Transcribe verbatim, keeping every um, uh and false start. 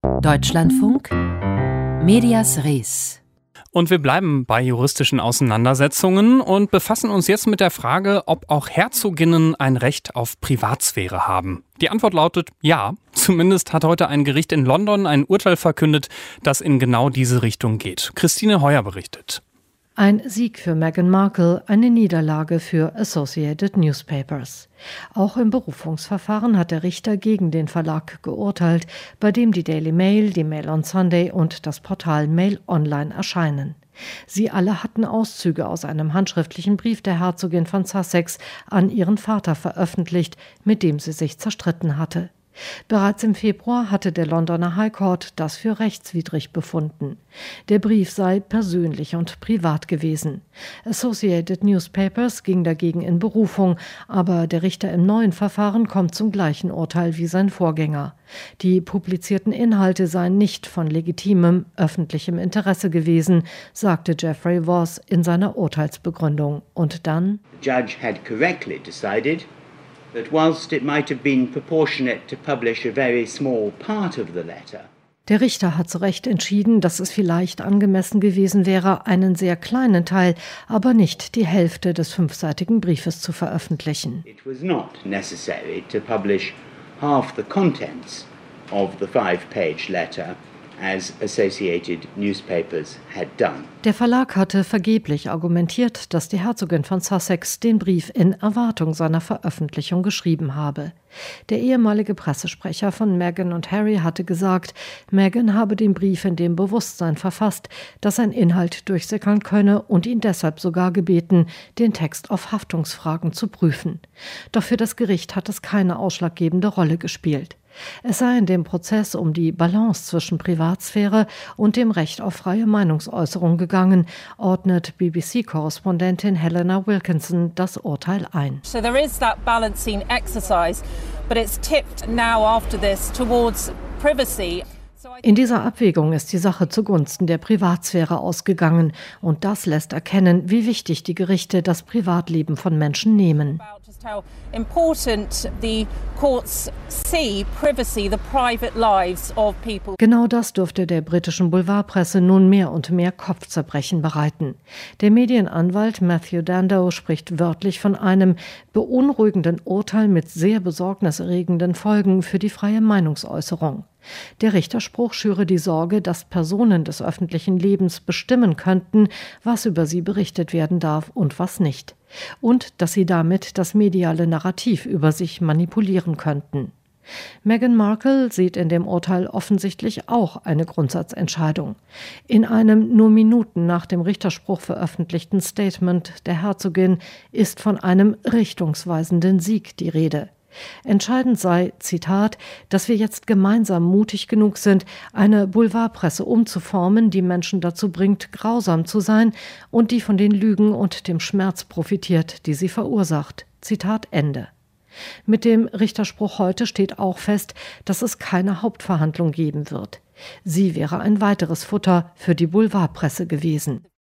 Deutschlandfunk Medias Res. Und wir bleiben bei juristischen Auseinandersetzungen und befassen uns jetzt mit der Frage, ob auch Herzoginnen ein Recht auf Privatsphäre haben. Die Antwort lautet ja. Zumindest hat heute ein Gericht in London ein Urteil verkündet, das in genau diese Richtung geht. Christine Heuer berichtet. Ein Sieg für Meghan Markle, eine Niederlage für Associated Newspapers. Auch im Berufungsverfahren hat der Richter gegen den Verlag geurteilt, bei dem die Daily Mail, die Mail on Sunday und das Portal Mail Online erscheinen. Sie alle hatten Auszüge aus einem handschriftlichen Brief der Herzogin von Sussex an ihren Vater veröffentlicht, mit dem sie sich zerstritten hatte. Bereits im Februar hatte der Londoner High Court das für rechtswidrig befunden. Der Brief sei persönlich und privat gewesen. Associated Newspapers ging dagegen in Berufung, aber der Richter im neuen Verfahren kommt zum gleichen Urteil wie sein Vorgänger. Die publizierten Inhalte seien nicht von legitimem öffentlichem Interesse gewesen, sagte Geoffrey Voss in seiner Urteilsbegründung. Und dann: The judge had correctly decided that whilst it might have been proportionate to publish a very small part of the letter. Der Richter hat zu Recht entschieden, dass es vielleicht angemessen gewesen wäre, einen sehr kleinen Teil, aber nicht die Hälfte des fünfseitigen Briefes zu veröffentlichen. It was not necessary to publish half the contents of the five-page letter, as Associated Newspapers had done. Der Verlag hatte vergeblich argumentiert, dass die Herzogin von Sussex den Brief in Erwartung seiner Veröffentlichung geschrieben habe. Der ehemalige Pressesprecher von Meghan und Harry hatte gesagt, Meghan habe den Brief in dem Bewusstsein verfasst, dass sein Inhalt durchsickern könne und ihn deshalb sogar gebeten, den Text auf Haftungsfragen zu prüfen. Doch für das Gericht hat es keine ausschlaggebende Rolle gespielt. Es sei in dem Prozess um die Balance zwischen Privatsphäre und dem Recht auf freie Meinungsäußerung gegangen, ordnet B B C-Korrespondentin Helena Wilkinson das Urteil ein. So there is that balancing exercise, but it's tipped now after this towards privacy. In dieser Abwägung ist die Sache zugunsten der Privatsphäre ausgegangen und das lässt erkennen, wie wichtig die Gerichte das Privatleben von Menschen nehmen. Genau das dürfte der britischen Boulevardpresse nun mehr und mehr Kopfzerbrechen bereiten. Der Medienanwalt Matthew Dando spricht wörtlich von einem beunruhigenden Urteil mit sehr besorgniserregenden Folgen für die freie Meinungsäußerung. Der Richterspruch schüre die Sorge, dass Personen des öffentlichen Lebens bestimmen könnten, was über sie berichtet werden darf und was nicht. Und dass sie damit das mediale Narrativ über sich manipulieren könnten. Meghan Markle sieht in dem Urteil offensichtlich auch eine Grundsatzentscheidung. In einem nur Minuten nach dem Richterspruch veröffentlichten Statement der Herzogin ist von einem richtungsweisenden Sieg die Rede. Entscheidend sei, Zitat, dass wir jetzt gemeinsam mutig genug sind, eine Boulevardpresse umzuformen, die Menschen dazu bringt, grausam zu sein und die von den Lügen und dem Schmerz profitiert, die sie verursacht. Zitat Ende. Mit dem Richterspruch heute steht auch fest, dass es keine Hauptverhandlung geben wird. Sie wäre ein weiteres Futter für die Boulevardpresse gewesen.